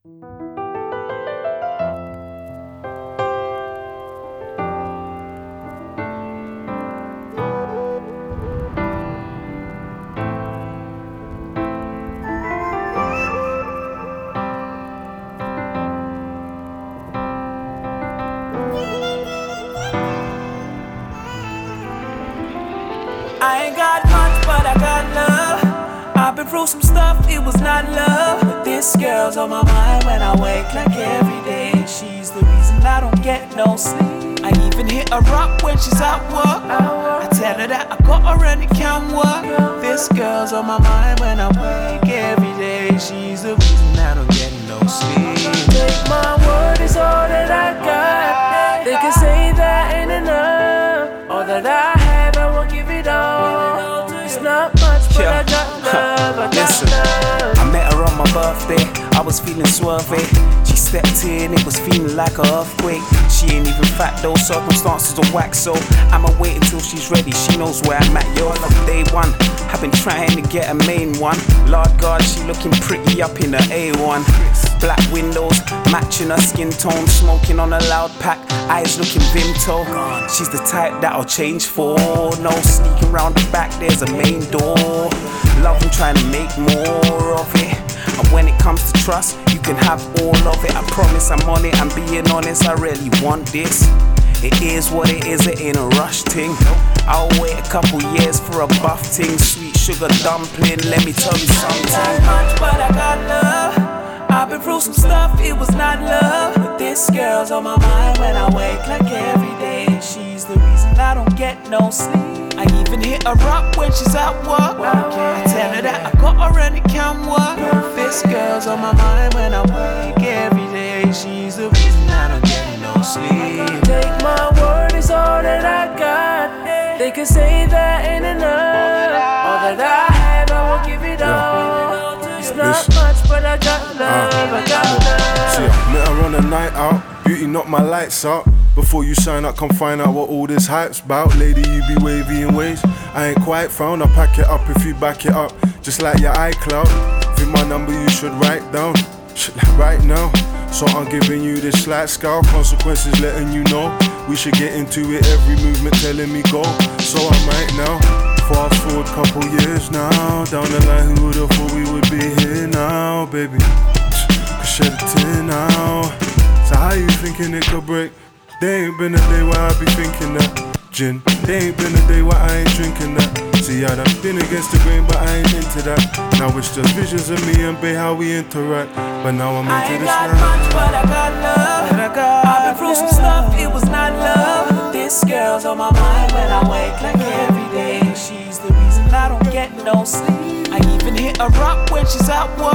I ain't got much, but I got love. I've been through some stuff, it was not love. But this girl's on my mind when I wake like every day. She's the reason I don't get no sleep. I even hit her up when she's at work. I tell her that I got her and it can work. This girl's on my mind when I wake every day. She's the reason I don't get no sleep. Take my word, it's all that I got. They can say that ain't enough. All that I have, I won't give it all. It's not much, but I got love, I got love. I met her on my birthday, I was feeling swervy. She stepped in, it was feeling like an earthquake. She ain't even fat though, circumstances are whack, so I'ma wait until she's ready. She knows where I'm at, yo, from day one. I've been trying to get a main one. Lord God, she looking pretty up in her A1. Black windows, matching her skin tone. Smoking on a loud pack, eyes looking Vimto. She's the type that I'll change for. No sneaking round the back, there's a main door. Love and trying to make more of it. And when it comes to trust, you can have all of it. I promise I'm on it, I'm being honest, I really want this. It is what it is, it ain't a rush thing. I'll wait a couple years for a buff thing. Sweet sugar dumpling, let me tell you something. Not much, but I got love. I've been through some stuff, it was not love. But this girl's on my mind when I wake like every day. She's the reason I don't get no sleep. I even hit her up when she's at work. I tell her that I got her and it can work. This girl's on my mind when I wake every day. She's the reason I don't get no sleep. Take my word, it's all that I got. They can say that ain't enough. All that I have, I won't give it all. It's not much, but I got love, I got love. See, I met her on a night out, beauty knocked my lights out. Before you sign up, come find out what all this hype's about. Lady, you be wavy in ways I ain't quite found. I'll pack it up if you back it up, just like your iCloud. Think my number you should write down, shit like right now. So I'm giving you this slight scowl, consequences letting you know. We should get into it, every movement telling me go. So I'm right now. Fast forward couple years now, down the line, who would've thought we would be here now, baby? Could shed a tear now. So how you thinking it could break? There ain't been a day where I be thinking that. Gin, there ain't been a day where I ain't drinking that. See, I done been against the grain, but I ain't into that. Now it's just visions of me and babe, how we interact. But now I'm into this I ain't got life. much, but I got love. I've been through some stuff, it was not love. This girl's on my mind when I wake like every day. She's the reason I don't get no sleep. I even hit her up when she's at work.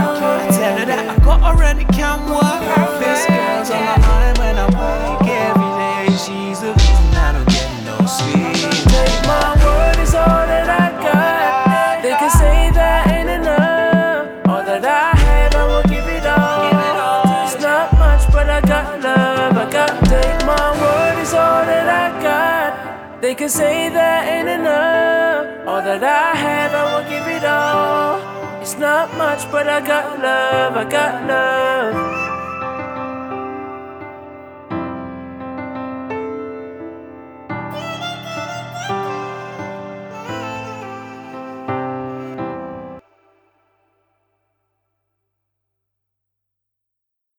I tell her that I got her and it can work. This girl's on my mind when I wake every day. She's the reason I don't get no sleep. Take my word, it's all that I got. They can say that ain't enough. All that I have, I will give it all. It's not much, but I got love, I got. Take my word, it's all that I got. They can say that ain't enough. All that I have, I will give it all. It's not much, but I got love, I got love.